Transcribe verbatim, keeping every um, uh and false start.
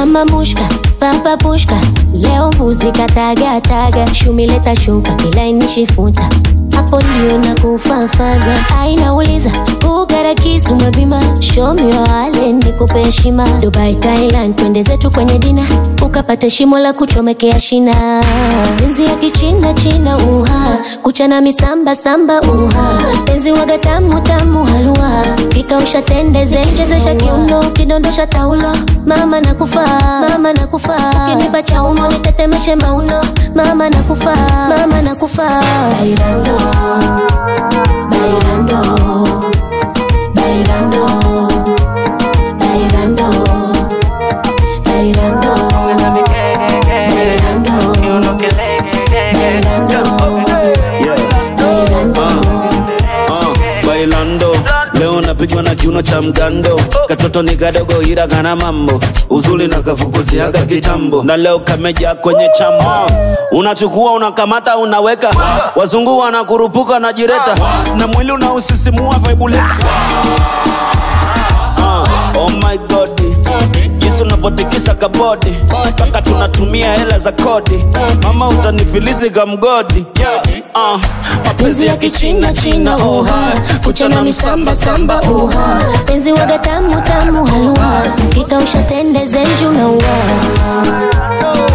mama mushka, papa pushka, leo mbuzi kataga taga, shumileta shuka kila inishifuta, hapo ndio nakufafaga. Ainauliza who got a keys to my bima, show me your island nikupe heshima. Dubai Thailand twende zetu kwenye dina, ukapata shimo la kuchomekea shina. Penzi ya kichina china uha, kuchana misamba samba uha, penzi waga tamu tamu halua, kikausha tende zenje zesha kiuno, kidondosha taulo. Mama nakufa, mama nakufa, kinipa cha umo nitetemeshe mauno. Mama nakufa, mama nakufa. Bailando, bailando, bailando, bailando, bailando, bailando, bailando. Leo napigwa na kiuno cha mgando, katoto ni kadogo ila kana mambo, uzuri na kafukuziaga kitambo, na leo kameja kwenye chamo. Unachukua unakamata unaweka, wazungu wanakurupuka na jireta, na mwili unausisimua vaibuleta. uh, Oh my god, jinsi unapotikisa kabodi, paka tunatumia hela za kodi. Mama utanifilisi kamgodi. uh, Mapenzi ya kichina china oha, kuchana misamba samba oha, penzi waga tamu tamu halua, kikausha tende zenju na uwa.